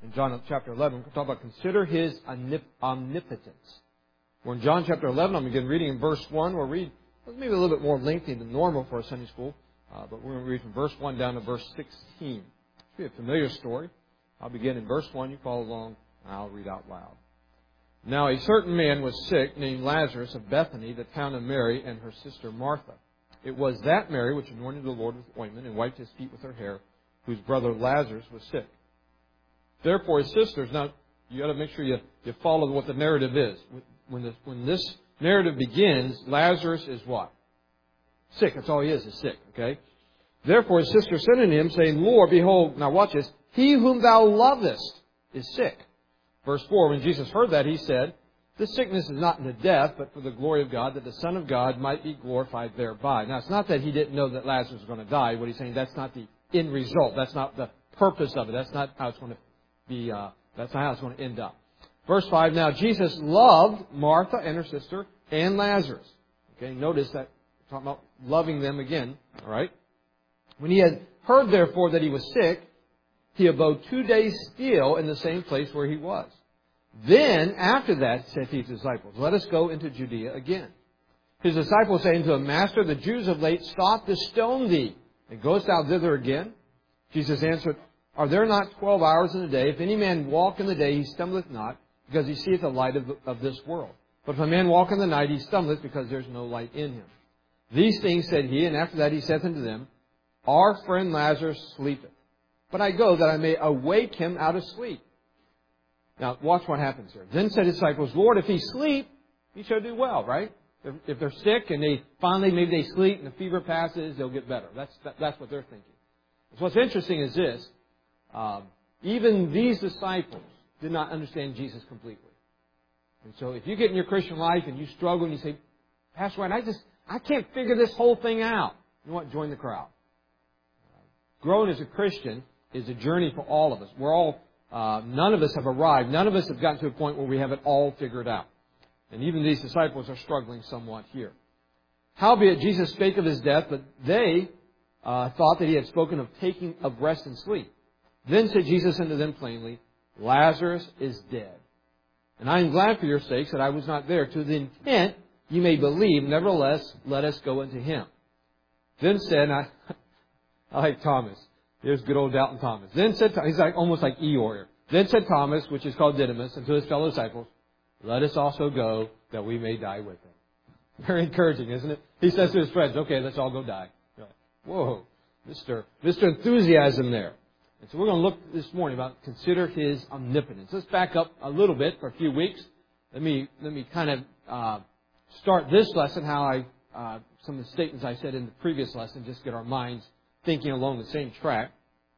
in John chapter 11. We're going to talk about consider His omnipotence. We're in John chapter 11. I'm going to begin reading in verse 1. We'll read maybe a little bit more lengthy than normal for a Sunday school, but we're going to read from verse 1 down to verse 16. It's be a familiar story. I'll begin in verse 1. You follow along, and I'll read out loud. Now a certain man was sick, named Lazarus of Bethany, the town of Mary and her sister Martha. It was that Mary which anointed the Lord with ointment and wiped His feet with her hair, whose brother Lazarus was sick. Therefore his sisters, now you got to make sure you follow what the narrative is. When this narrative begins, Lazarus is what? Sick. That's all he is sick. Okay? Therefore his sister sent unto him, saying, Lord, behold, now watch this, he whom thou lovest is sick. Verse 4, when Jesus heard that, he said, this sickness is not unto death, but for the glory of God, that the Son of God might be glorified thereby. Now, it's not that he didn't know that Lazarus was going to die. What he's saying, that's not the end result. That's not the purpose of it. That's not how it's going to be, that's not how it's going to end up. Verse 5, now Jesus loved Martha and her sister and Lazarus. Okay, notice that, we're talking about loving them again, all right? When he had heard, therefore, that he was sick, he abode 2 days still in the same place where he was. Then, after that, said he to his disciples, let us go into Judea again. His disciples saying to him, Master, the Jews of late sought to stone thee, and goest thou thither again? Jesus answered, Are there not 12 hours in a day? If any man walk in the day, he stumbleth not, because he seeth the light of this world. But if a man walk in the night, he stumbleth, because there is no light in him. These things said he, and after that he saith unto them, Our friend Lazarus sleepeth, but I go that I may awake him out of sleep. Now, watch what happens here. Then said his disciples, Lord, if he sleep, he shall do well, right? If they're sick and maybe they sleep and the fever passes, they'll get better. That's what they're thinking. So what's interesting is this. Even these disciples did not understand Jesus completely. And so if you get in your Christian life and you struggle and you say, Pastor Ryan, I can't figure this whole thing out. You know what? Join the crowd. Growing as a Christian is a journey for all of us. None of us have arrived. None of us have gotten to a point where we have it all figured out. And even these disciples are struggling somewhat here. Howbeit Jesus spake of His death, but they thought that He had spoken of taking of rest and sleep. Then said Jesus unto them plainly, Lazarus is dead. And I am glad for your sakes that I was not there, to the intent you may believe. Nevertheless, let us go unto him. Then said, I like Thomas. There's good old Doubting Thomas. Then said, he's almost like Eeyore here. Then said Thomas, which is called Didymus, unto his fellow disciples, let us also go, that we may die with him. Very encouraging, isn't it? He says to his friends, okay, let's all go die. Whoa, Mr. Enthusiasm there. And so we're going to look this morning about consider His omnipotence. Let's back up a little bit for a few weeks. Let me kind of start this lesson how some of the statements I said in the previous lesson, just get our minds thinking along the same track.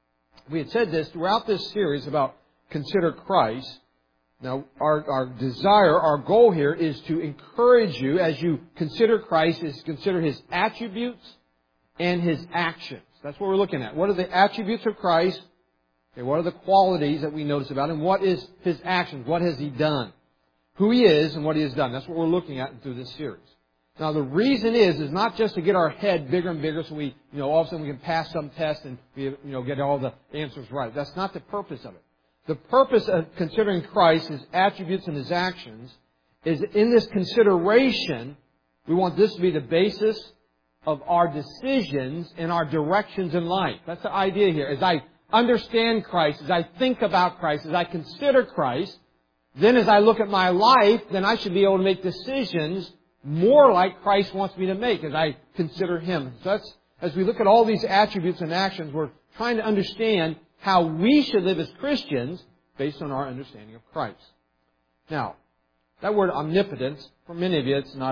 We had said this throughout this series about consider Christ. Now, our desire, our goal here is to encourage you as you consider Christ, is to consider His attributes and His actions. That's what we're looking at. What are the attributes of Christ? Okay, what are the qualities that we notice about Him? What is His actions? What has He done? Who He is and what He has done. That's what we're looking at through this series. Now, the reason is not just to get our head bigger and bigger so we, all of a sudden we can pass some test and we, get all the answers right. That's not the purpose of it. The purpose of considering Christ, His attributes and His actions, is in this consideration, we want this to be the basis of our decisions and our directions in life. That's the idea here. As I understand Christ, as I think about Christ, as I consider Christ, then as I look at my life, then I should be able to make decisions more like Christ wants me to make as I consider Him. So that's, as we look at all these attributes and actions, we're trying to understand how we should live as Christians based on our understanding of Christ. Now, that word omnipotence, for many of you, it's not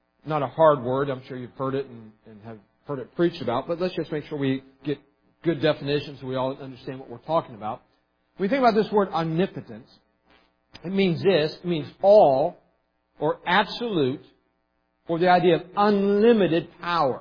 a hard word. I'm sure you've heard it and have heard it preached about, but let's just make sure we get good definitions so we all understand what we're talking about. When we think about this word omnipotence, it means this. It means all or absolute, or the idea of unlimited power.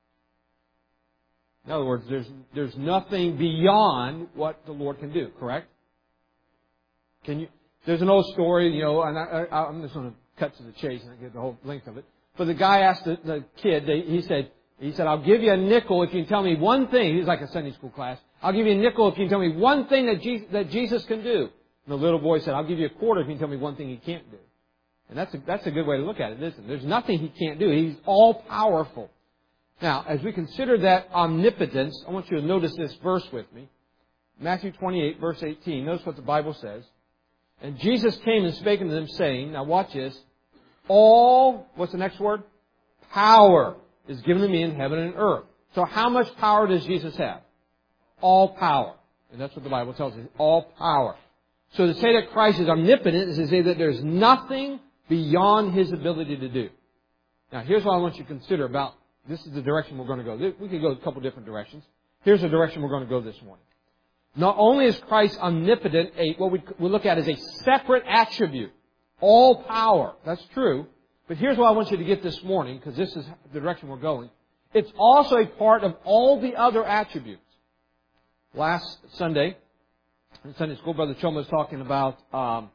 In other words, there's nothing beyond what the Lord can do, correct? There's an old story, and I'm just going to cut to the chase and get the whole length of it. But the guy asked the kid, he said, He said, I'll give you a nickel if you can tell me one thing. He's like a Sunday school class. I'll give you a nickel if you can tell me one thing that Jesus can do. And the little boy said, I'll give you a quarter if you can tell me one thing He can't do. And that's a good way to look at it, isn't it? There's nothing He can't do. He's all powerful. Now, as we consider that omnipotence, I want you to notice this verse with me. Matthew 28, verse 18. Notice what the Bible says. And Jesus came and spake unto them, saying, now watch this, all, what's the next word? Power is given to me in heaven and earth. So how much power does Jesus have? All power. And that's what the Bible tells us, all power. So to say that Christ is omnipotent is to say that there's nothing beyond His ability to do. Now, here's what I want you to consider about, this is the direction we're going to go. We could go a couple different directions. Here's the direction we're going to go this morning. Not only is Christ omnipotent, what we look at as a separate attribute, all power. That's true. But here's what I want you to get this morning, because this is the direction we're going. It's also a part of all the other attributes. Last Sunday, in Sunday school, Brother Choma was talking about, I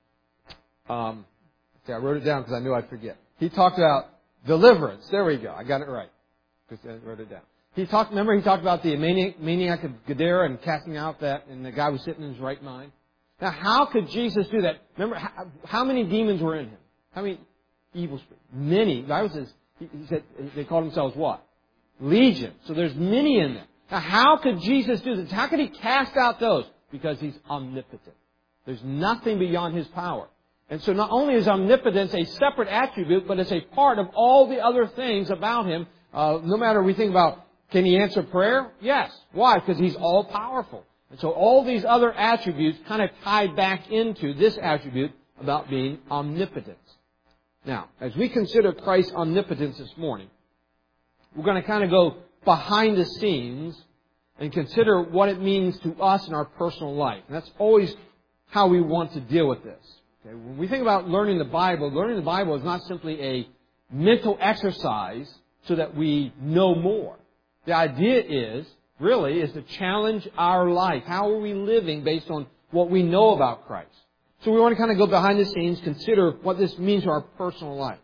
wrote it down because I knew I'd forget. He talked about deliverance. There we go. I got it right. Because I wrote it down. He talked about the maniac of Gadara and casting out that, and the guy was sitting in his right mind. Now, how could Jesus do that? Remember, how many demons were in him? How many evil spirits? Many. The Bible says, he said, they called themselves what? Legion. So there's many in them. Now, how could Jesus do this? How could He cast out those? Because He's omnipotent. There's nothing beyond His power. And so not only is omnipotence a separate attribute, but it's a part of all the other things about Him. No matter we think about, can He answer prayer? Yes. Why? Because He's all powerful. And so all these other attributes kind of tie back into this attribute about being omnipotent. Now, as we consider Christ's omnipotence this morning, we're going to kind of go behind the scenes and consider what it means to us in our personal life. And that's always how we want to deal with this. Okay? When we think about learning the Bible is not simply a mental exercise so that we know more. The idea is to challenge our life. How are we living based on what we know about Christ? So we want to kind of go behind the scenes, consider what this means to our personal life.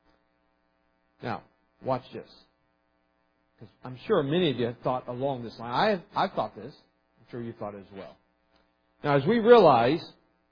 Now, watch this. Because I'm sure many of you have thought along this line. I've thought this. I'm sure you thought it as well. Now, as we realize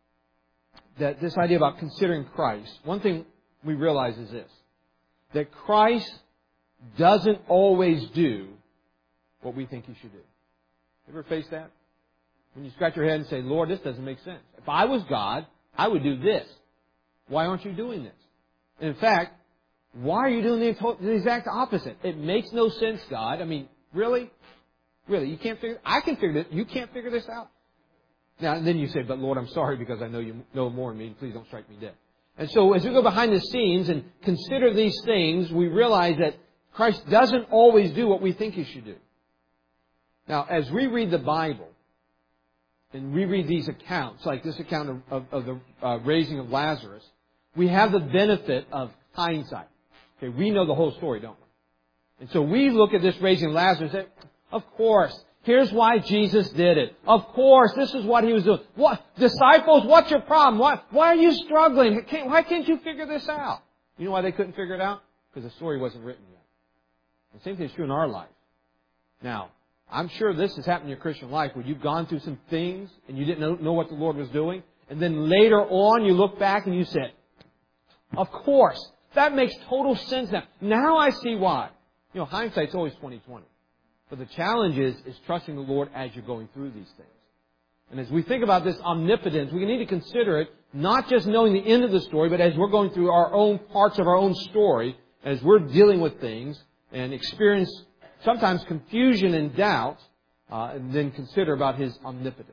that this idea about considering Christ, one thing we realize is this. That Christ doesn't always do what we think He should do. Ever face that? When you scratch your head and say, Lord, this doesn't make sense. If I was God, I would do this. Why aren't you doing this? And in fact, why are you doing the exact opposite? It makes no sense, God. I mean, really? Really? You can't figure I can figure this. You can't figure this out? Now, and then you say, but Lord, I'm sorry because I know you know more than me. Please don't strike me dead. And so as we go behind the scenes and consider these things, we realize that Christ doesn't always do what we think He should do. Now, as we read the Bible, and we read these accounts, like this account of the raising of Lazarus, we have the benefit of hindsight. Okay, we know the whole story, don't we? And so we look at this raising of Lazarus and say, of course, here's why Jesus did it. Of course, this is what He was doing. What, disciples, what's your problem? Why are you struggling? Why can't you figure this out? You know why they couldn't figure it out? Because the story wasn't written yet. The same thing is true in our life. Now, I'm sure this has happened in your Christian life where you've gone through some things and you didn't know what the Lord was doing. And then later on you look back and you said, of course, that makes total sense now. Now I see why. You know, hindsight's always 20/20. But the challenge is trusting the Lord as you're going through these things. And as we think about this omnipotence, we need to consider it not just knowing the end of the story, but as we're going through our own parts of our own story, as we're dealing with things and experience sometimes confusion and doubt, and then consider about His omnipotence.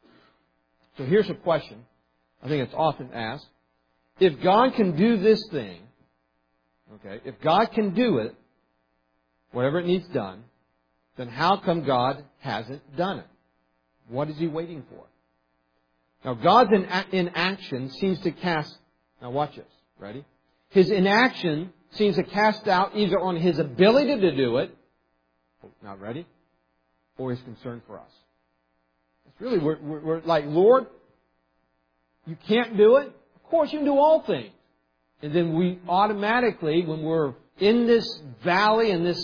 So here's a question. I think it's often asked. If God can do this thing, okay, if God can do it, whatever it needs done, then how come God hasn't done it? What is He waiting for? Now, God's inaction seems to cast... Now, watch this. Ready? His inaction seems to cast doubt either on His ability to do it, not ready, or His concern for us. It's really, we're like, Lord, you can't do it? Of course, you can do all things. And then we automatically, when we're in this valley and this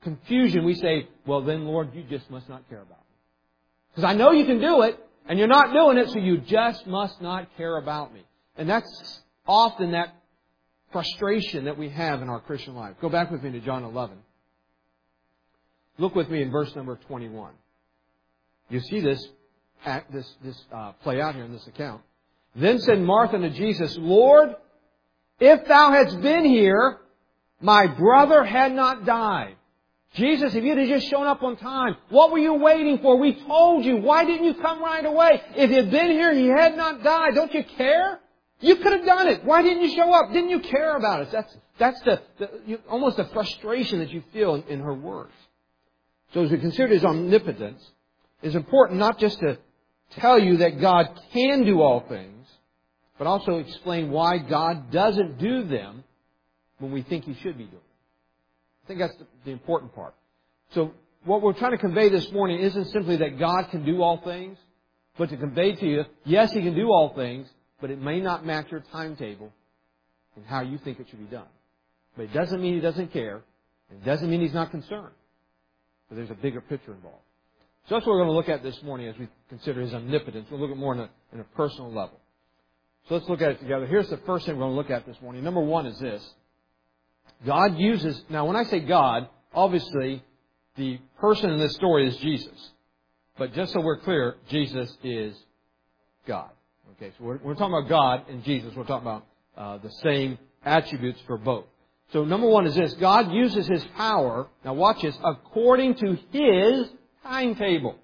confusion, we say, well then, Lord, you just must not care about me. Because I know you can do it, and you're not doing it, so you just must not care about me. And that's often that frustration that we have in our Christian life. Go back with me to John 11. Look with me in verse number 21. You see this play out here in this account. Then said Martha to Jesus, Lord, if thou hadst been here, my brother had not died. Jesus, if you'd have just shown up on time, what were you waiting for? We told you. Why didn't you come right away? If you'd been here, he had not died. Don't you care? You could have done it. Why didn't you show up? Didn't you care about us? That's almost the frustration that you feel in her words. So as we consider His omnipotence, it's important not just to tell you that God can do all things, but also explain why God doesn't do them when we think He should be doing them. I think that's the important part. So what we're trying to convey this morning isn't simply that God can do all things, but to convey to you, yes, He can do all things, but it may not match your timetable and how you think it should be done. But it doesn't mean He doesn't care. It doesn't mean He's not concerned. But there's a bigger picture involved. So that's what we're going to look at this morning as we consider His omnipotence. We'll look at more in a personal level. So let's look at it together. Here's the first thing we're going to look at this morning. Number one is this. God uses... Now, when I say God, obviously, the person in this story is Jesus. But just so we're clear, Jesus is God. Okay, so we're talking about God and Jesus. We're talking about the same attributes for both. So number one is this. God uses His power, now watch this, according to His timetable.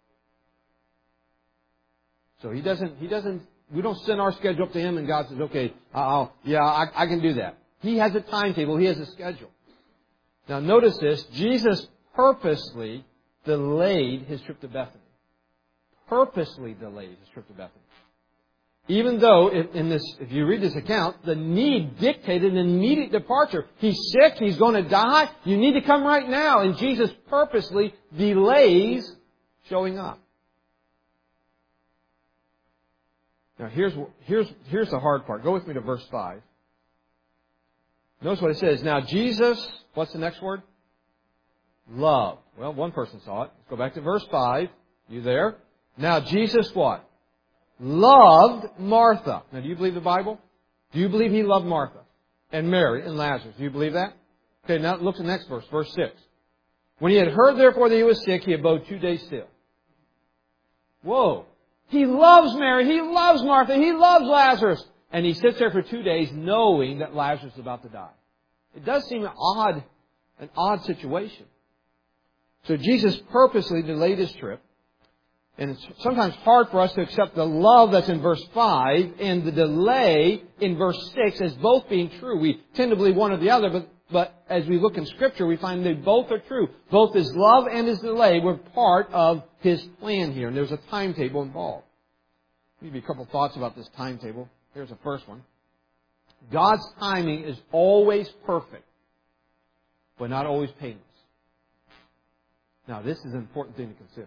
So we don't send our schedule up to Him and God says, okay, I can do that. He has a timetable. He has a schedule. Now notice this. Jesus purposely delayed His trip to Bethany. Purposely delayed His trip to Bethany. Even though, if you read this account, the need dictated an immediate departure. He's sick, he's going to die, you need to come right now. And Jesus purposely delays showing up. Now here's the hard part. Go with me to verse 5. Notice what it says. Now Jesus, what's the next word? Loved. Well, one person saw it. Let's go back to verse 5. You there? Now Jesus what? Loved Martha. Now, do you believe the Bible? Do you believe He loved Martha and Mary and Lazarus? Do you believe that? Okay, now look at the next verse, verse 6. When He had heard, therefore, that He was sick, He abode 2 days still. Whoa. He loves Mary. He loves Martha. He loves Lazarus. And He sits there for 2 days knowing that Lazarus is about to die. It does seem an odd situation. So Jesus purposely delayed His trip. And it's sometimes hard for us to accept the love that's in verse 5 and the delay in verse 6 as both being true. We tend to believe one or the other, but as we look in Scripture, we find they both are true. Both His love and His delay were part of His plan here, and there's a timetable involved. I'll give you a couple thoughts about this timetable. Here's the first one. God's timing is always perfect, but not always painless. Now, this is an important thing to consider.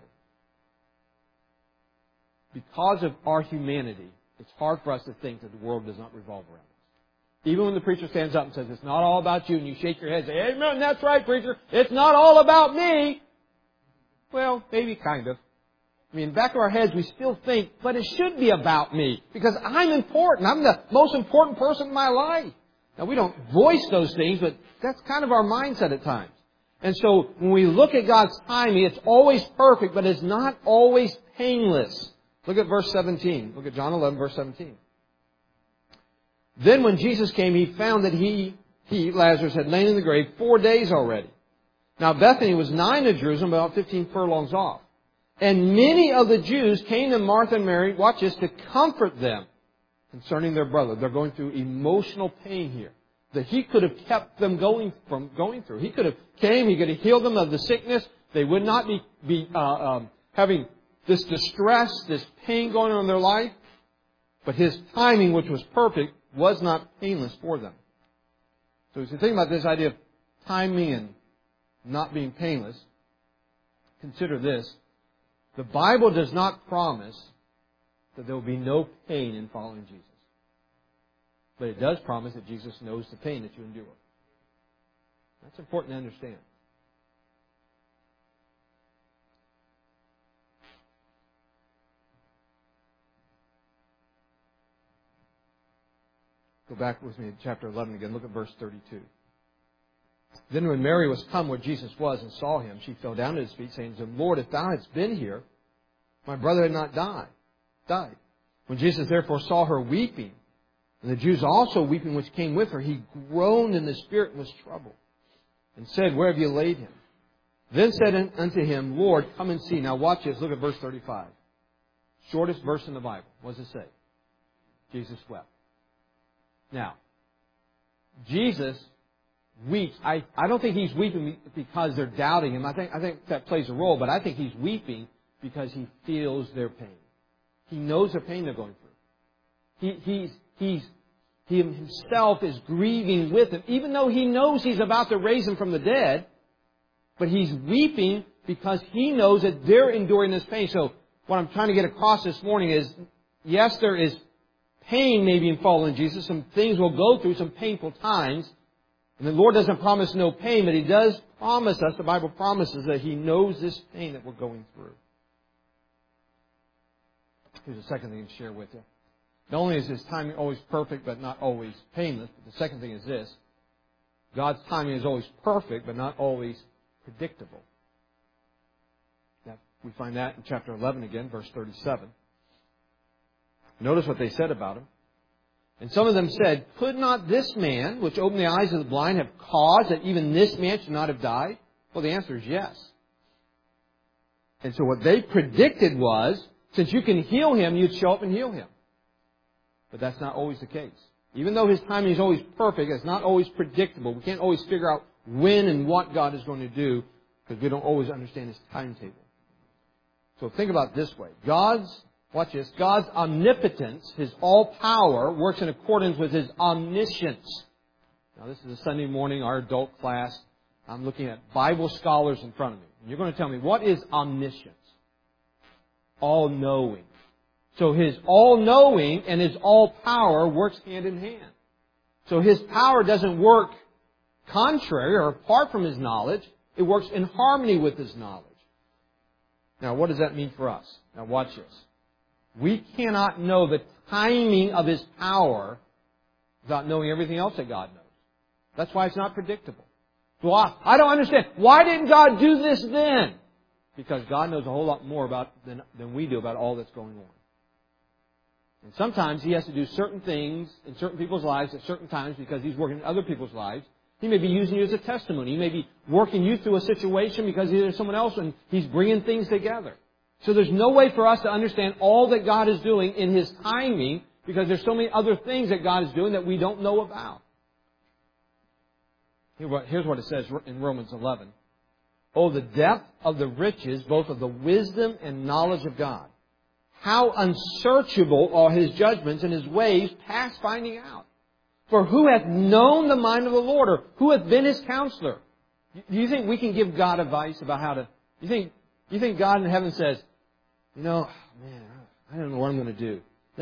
Because of our humanity, it's hard for us to think that the world does not revolve around us. Even when the preacher stands up and says, it's not all about you, and you shake your head and say, amen, that's right, preacher, it's not all about me. Well, maybe kind of. I mean, back of our heads, we still think, but it should be about me, because I'm important. I'm the most important person in my life. Now, we don't voice those things, but that's kind of our mindset at times. And so, when we look at God's timing, it's always perfect, but it's not always painless. Look at verse 17. Look at John 11, verse 17. Then when Jesus came, He found that he, Lazarus, had lain in the grave 4 days already. Now Bethany was nigh to Jerusalem, about 15 furlongs off. And many of the Jews came to Martha and Mary, watch this, to comfort them concerning their brother. They're going through emotional pain here that He could have kept them going through. He could have came, He could have healed them of the sickness. They would not be having this distress, this pain going on in their life. But His timing, which was perfect, was not painless for them. So as you think about this idea of timing and not being painless, consider this. The Bible does not promise that there will be no pain in following Jesus. But it does promise that Jesus knows the pain that you endure. That's important to understand. Go back with me to chapter 11 again. Look at verse 32. Then when Mary was come where Jesus was and saw him, she fell down at his feet, saying to him, Lord, if thou hadst been here, my brother had not died. When Jesus therefore saw her weeping, and the Jews also weeping which came with her, he groaned in the spirit and was troubled, and said, Where have you laid him? Then said unto him, Lord, come and see. Now watch this. Look at verse 35. Shortest verse in the Bible. What does it say? Jesus wept. Now, Jesus weeps. I don't think he's weeping because they're doubting him. I think that plays a role, but I think he's weeping because he feels their pain. He knows the pain they're going through. He himself is grieving with them, even though he knows he's about to raise him from the dead. But he's weeping because he knows that they're enduring this pain. So what I'm trying to get across this morning is, yes, there is pain maybe in following Jesus. Some things we'll go through, some painful times. And the Lord doesn't promise no pain, but He does promise us, the Bible promises that He knows this pain that we're going through. Here's the second thing to share with you. Not only is His timing always perfect, but not always painless, but the second thing is this. God's timing is always perfect, but not always predictable. Now, we find that in chapter 11 again, verse 37. Notice what they said about Him. And some of them said, Could not this man, which opened the eyes of the blind, have caused that even this man should not have died? Well, the answer is yes. And so what they predicted was, since you can heal him, you'd show up and heal him. But that's not always the case. Even though His timing is always perfect, it's not always predictable. We can't always figure out when and what God is going to do because we don't always understand His timetable. So think about it this way. Watch this. God's omnipotence, His all-power, works in accordance with His omniscience. Now, this is a Sunday morning, our adult class. I'm looking at Bible scholars in front of me. And you're going to tell me, what is omniscience? All-knowing. So His all-knowing and His all-power works hand in hand. So His power doesn't work contrary or apart from His knowledge. It works in harmony with His knowledge. Now, what does that mean for us? Now, watch this. We cannot know the timing of His power without knowing everything else that God knows. That's why it's not predictable. So I don't understand. Why didn't God do this then? Because God knows a whole lot more than we do about all that's going on. And sometimes He has to do certain things in certain people's lives at certain times because He's working in other people's lives. He may be using you as a testimony. He may be working you through a situation because there's someone else and He's bringing things together. So there's no way for us to understand all that God is doing in His timing because there's so many other things that God is doing that we don't know about. Here's what it says in Romans 11. Oh, the depth of the riches, both of the wisdom and knowledge of God. How unsearchable are His judgments and His ways past finding out. For who hath known the mind of the Lord, or who hath been His counselor? Do you think we can give God advice about how to... You think God in heaven says, man, I don't know what I'm going to do.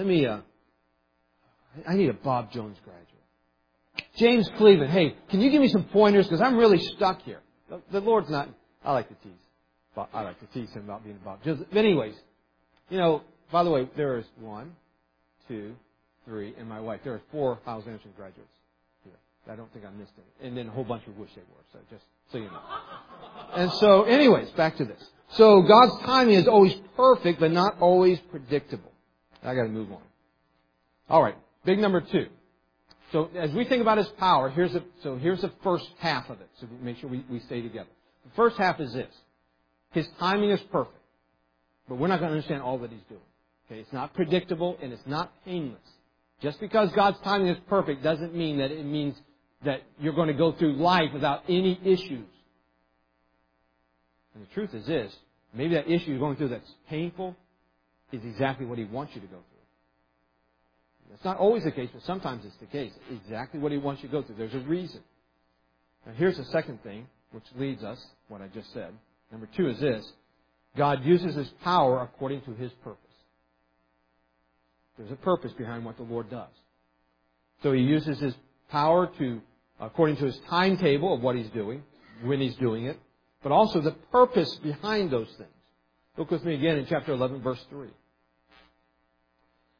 I need a Bob Jones graduate. James Cleveland, hey, can you give me some pointers? Because I'm really stuck here. The Lord's not... I like to tease Him about being Bob Jones. But anyways, by the way, there is 1, 2, 3, and my wife. There are 4 Hyles Anderson graduates here. I don't think I missed any. And then a whole bunch of wish they were. So just so you know. And so, anyways, back to this. So God's timing is always perfect, but not always predictable. I got to move on. All right, big number 2. So as we think about His power, here's the first half of it. So make sure we stay together. The first half is this: His timing is perfect, but we're not going to understand all that He's doing. Okay, it's not predictable and it's not painless. Just because God's timing is perfect doesn't mean that it means that you're going to go through life without any issues. And the truth is this, maybe that issue you're going through that's painful is exactly what He wants you to go through. That's not always the case, but sometimes it's the case. Exactly what He wants you to go through. There's a reason. Now here's the second thing, which leads us, what I just said. Number 2 is this. God uses His power according to His purpose. There's a purpose behind what the Lord does. So He uses His power according to His timetable of what He's doing, when He's doing it, but also the purpose behind those things. Look with me again in chapter 11, verse 3.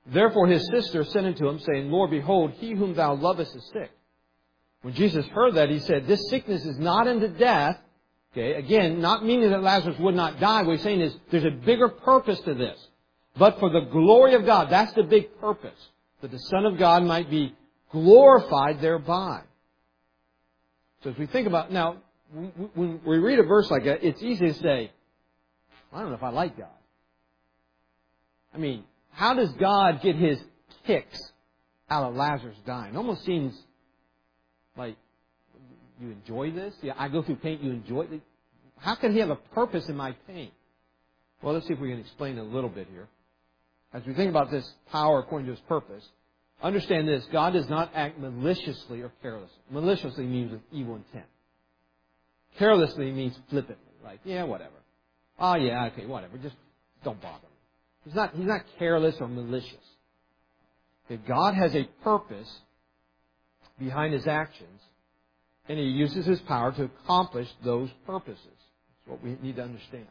Therefore his sister sent unto him, saying, Lord, behold, he whom thou lovest is sick. When Jesus heard that, he said, this sickness is not unto death. Okay, again, not meaning that Lazarus would not die. What he's saying is there's a bigger purpose to this. But for the glory of God, that's the big purpose. That the Son of God might be glorified thereby. So as we think about, now, when we read a verse like that, it's easy to say, I don't know if I like God. I mean, how does God get His kicks out of Lazarus dying? It almost seems like, you enjoy this? Yeah, I go through pain, you enjoy it? How can He have a purpose in my pain? Well, let's see if we can explain it a little bit here. As we think about this power according to His purpose, understand this, God does not act maliciously or carelessly. Maliciously means with evil intent. Carelessly means flippantly, like, yeah, whatever. Oh, yeah, okay, whatever. Just don't bother me. He's not careless or malicious. Okay, God has a purpose behind His actions, and He uses His power to accomplish those purposes. That's what we need to understand.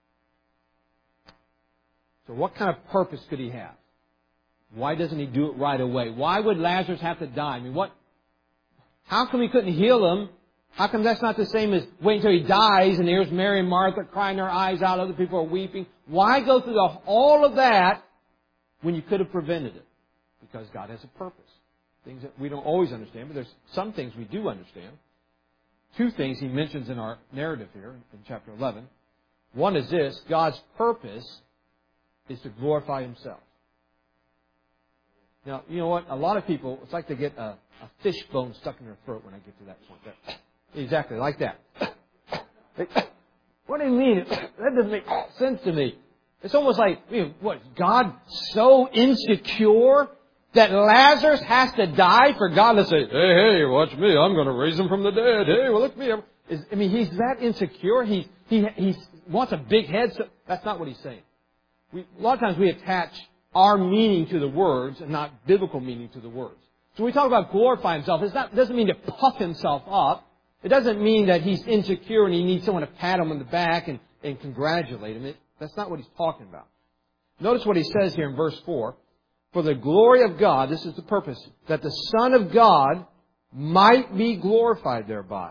So what kind of purpose could He have? Why doesn't He do it right away? Why would Lazarus have to die? I mean, how come He couldn't heal him? How come that's not the same as wait until he dies and here's Mary and Martha crying their eyes out, other people are weeping? Why go through all of that when you could have prevented it? Because God has a purpose. Things that we don't always understand, but there's some things we do understand. Two things He mentions in our narrative here in chapter 11. One is this, God's purpose is to glorify Himself. Now, you know what? A lot of people, it's like they get a fish bone stuck in their throat when I get to that point. Exactly, like that. What do you mean? That doesn't make sense to me. It's almost like, God so insecure that Lazarus has to die for God to say, hey, watch me, I'm going to raise him from the dead. Hey, well, look at me. He's that insecure. He wants a big head. So that's not what He's saying. A lot of times we attach our meaning to the words and not biblical meaning to the words. So when we talk about glorify Himself, it doesn't mean to puff Himself up. It doesn't mean that He's insecure and He needs someone to pat Him on the back and congratulate Him. That's not what He's talking about. Notice what He says here in verse 4. For the glory of God, this is the purpose, that the Son of God might be glorified thereby.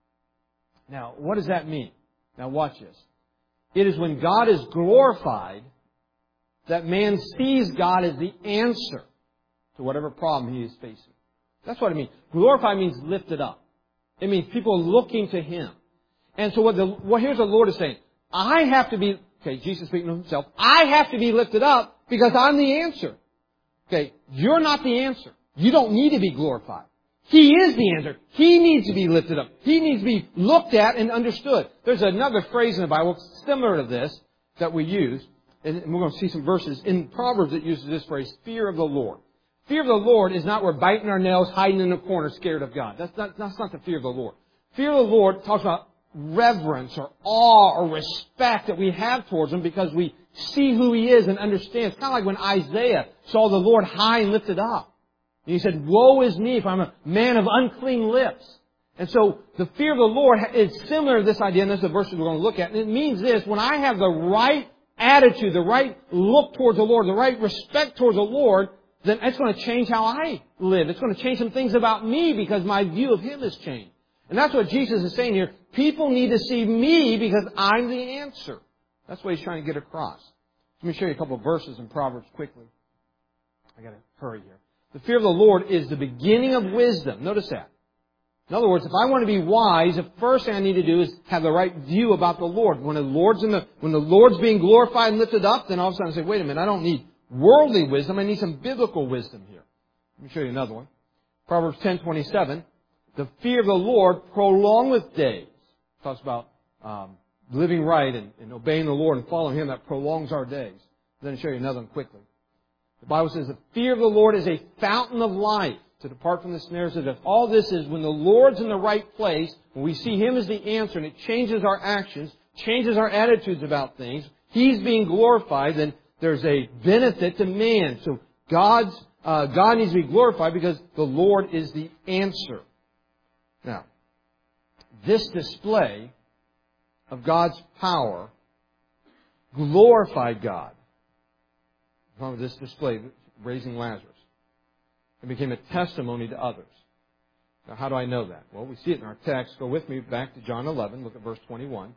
Now, what does that mean? Now watch this. It is when God is glorified that man sees God as the answer to whatever problem he is facing. That's what it means. Glorify means lifted up. It means people looking to Him. And so here's what the Lord is saying. I have to be, Jesus speaking of Himself, I have to be lifted up because I'm the answer. You're not the answer. You don't need to be glorified. He is the answer. He needs to be lifted up. He needs to be looked at and understood. There's another phrase in the Bible similar to this that we use. And we're going to see some verses in Proverbs that uses this phrase, fear of the Lord. Fear of the Lord is not we're biting our nails, hiding in a corner, scared of God. That's not the fear of the Lord. Fear of the Lord talks about reverence or awe or respect that we have towards Him because we see who He is and understand. It's kind of like when Isaiah saw the Lord high and lifted up. And he said, woe is me if I'm a man of unclean lips. And so the fear of the Lord is similar to this idea, and that's the verse we're going to look at. And it means this, when I have the right attitude, the right look towards the Lord, the right respect towards the Lord, then it's going to change how I live. It's going to change some things about me because my view of Him has changed. And that's what Jesus is saying here. People need to see me because I'm the answer. That's what He's trying to get across. Let me show you a couple of verses in Proverbs quickly. I got to hurry here. The fear of the Lord is the beginning of wisdom. Notice that. In other words, if I want to be wise, the first thing I need to do is have the right view about the Lord. When the Lord's being glorified and lifted up, then all of a sudden I say, wait a minute, I don't need worldly wisdom. I need some biblical wisdom here. Let me show you another one. Proverbs 10:27. The fear of the Lord prolongeth days. It talks about living right and obeying the Lord and following Him. That prolongs our days. Then I'll show you another one quickly. The Bible says the fear of the Lord is a fountain of life, to depart from the snares of death. All this is when the Lord's in the right place, when we see Him as the answer, and it changes our actions, changes our attitudes about things, He's being glorified, then there's a benefit to man. So God needs to be glorified because the Lord is the answer. Now, this display of God's power glorified God. This display, raising Lazarus. It became a testimony to others. Now, how do I know that? Well, we see it in our text. Go with me back to John 11. Look at verse 21.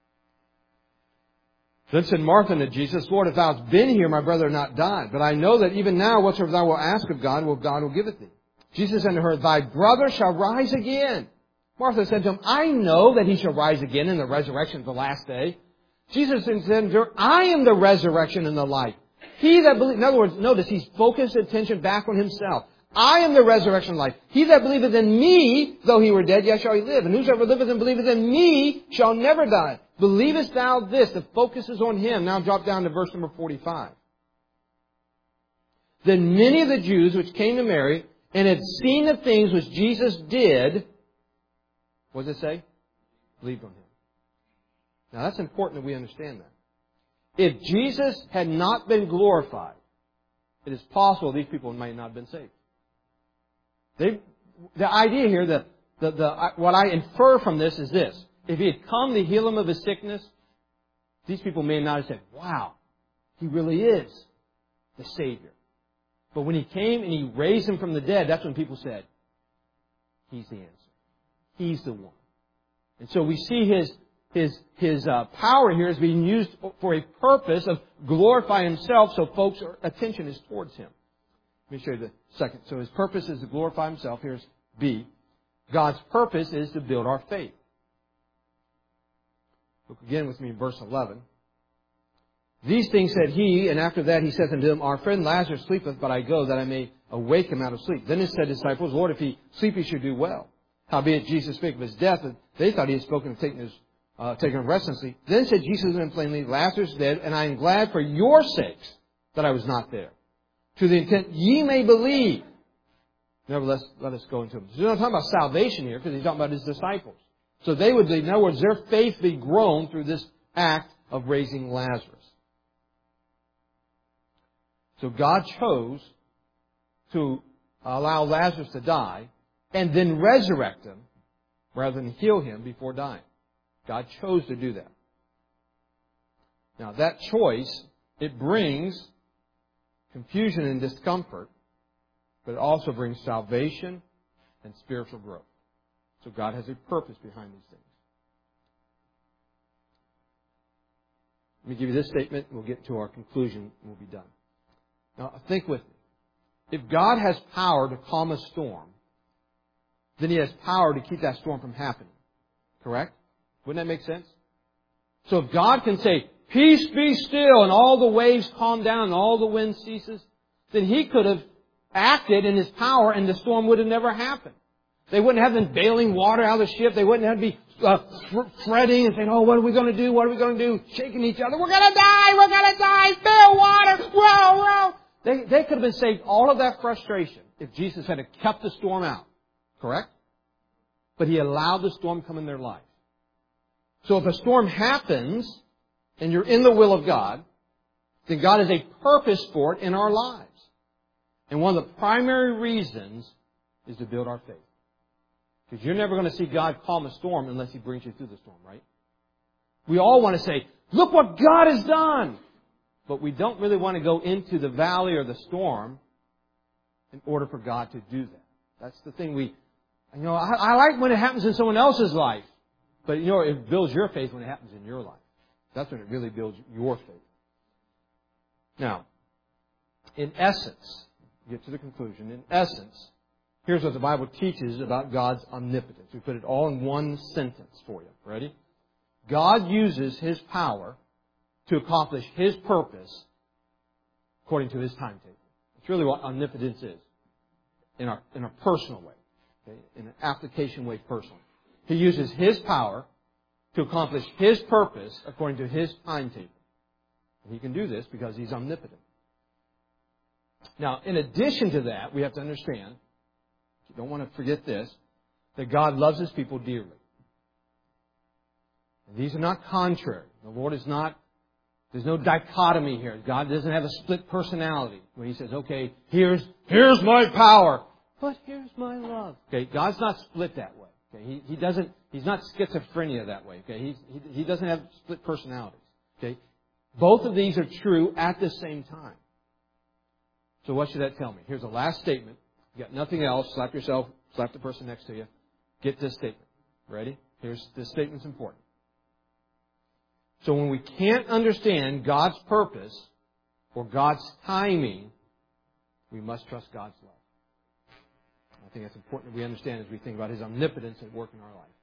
Then said Martha unto Jesus, Lord, if thou hadst been here, my brother had not died. But I know that even now, whatsoever thou wilt ask of God, God will give it thee. Jesus said unto her, Thy brother shall rise again. Martha said to him, I know that he shall rise again in the resurrection of the last day. Jesus said to her, I am the resurrection and the life. He that believes, in other words, notice, he's focused attention back on himself. I am the resurrection and life. He that believeth in me, though he were dead, yet shall he live. And whosoever liveth and believeth in me shall never die. Believest thou this? The focus is on him. Now drop down to verse number 45. Then many of the Jews which came to Mary and had seen the things which Jesus did, what does it say? Believed on him. Now that's important that we understand that. If Jesus had not been glorified, it is possible these people might not have been saved. The idea here, what I infer from this is this. If he had come to heal him of his sickness, these people may not have said, wow, he really is the Savior. But when he came and he raised him from the dead, that's when people said, he's the answer. He's the one. And so we see his power here is being used for a purpose of glorifying himself, so folks' attention is towards him. Let me show you the second. So his purpose is to glorify himself. Here's B. God's purpose is to build our faith. Look again with me in verse 11. These things said he, and after that he saith unto them, Our friend Lazarus sleepeth, but I go that I may awake him out of sleep. Then he said to his disciples, Lord, if he sleep, he should do well. Howbeit Jesus spake of his death, and they thought he had spoken of taking rest and sleep. Then said Jesus to them plainly, Lazarus is dead, and I am glad for your sakes that I was not there, to the intent ye may believe. Nevertheless, let us go into him. He's not talking about salvation here, because he's talking about his disciples. So they would, in other words, their faith be grown through this act of raising Lazarus. So God chose to allow Lazarus to die and then resurrect him rather than heal him before dying. God chose to do that. Now that choice, it brings confusion and discomfort, but it also brings salvation and spiritual growth. So God has a purpose behind these things. Let me give you this statement, and we'll get to our conclusion, and we'll be done. Now, think with me. If God has power to calm a storm, then He has power to keep that storm from happening. Correct? Wouldn't that make sense? So if God can say, peace be still, and all the waves calm down, and all the wind ceases, then He could have acted in His power, and the storm would have never happened. They wouldn't have been bailing water out of the ship. They wouldn't have to be fretting and saying, oh, what are we going to do? What are we going to do? Shaking each other. We're going to die. We're going to die. Spill water. Whoa. They could have been saved all of that frustration if Jesus had kept the storm out. Correct? But He allowed the storm to come in their life. So if a storm happens and you're in the will of God, then God has a purpose for it in our lives. And one of the primary reasons is to build our faith. Because you're never going to see God calm a storm unless He brings you through the storm, right? We all want to say, look what God has done! But we don't really want to go into the valley or the storm in order for God to do that. That's the thing I like when it happens in someone else's life. But it builds your faith when it happens in your life. That's when it really builds your faith. Now, in essence, get to the conclusion. In essence, here's what the Bible teaches about God's omnipotence. We put it all in one sentence for you. Ready? God uses His power to accomplish His purpose according to His timetable. It's really what omnipotence is in a personal way, okay? In an application way personally. He uses His power to accomplish His purpose according to His timetable. And He can do this because He's omnipotent. Now, in addition to that, we have to understand, you don't want to forget this, that God loves His people dearly. And these are not contrary. The Lord is not, there's no dichotomy here. God doesn't have a split personality where He says, okay, here's my power, but here's my love. Okay, God's not split that way. Okay, He's not schizophrenia that way. Okay, He doesn't have split personalities. Okay, both of these are true at the same time. So what should that tell me? Here's the last statement. You got nothing else. Slap yourself. Slap the person next to you. Get this statement. Ready? This statement's important. So when we can't understand God's purpose or God's timing, we must trust God's love. I think that's important that we understand as we think about His omnipotence at work in our life.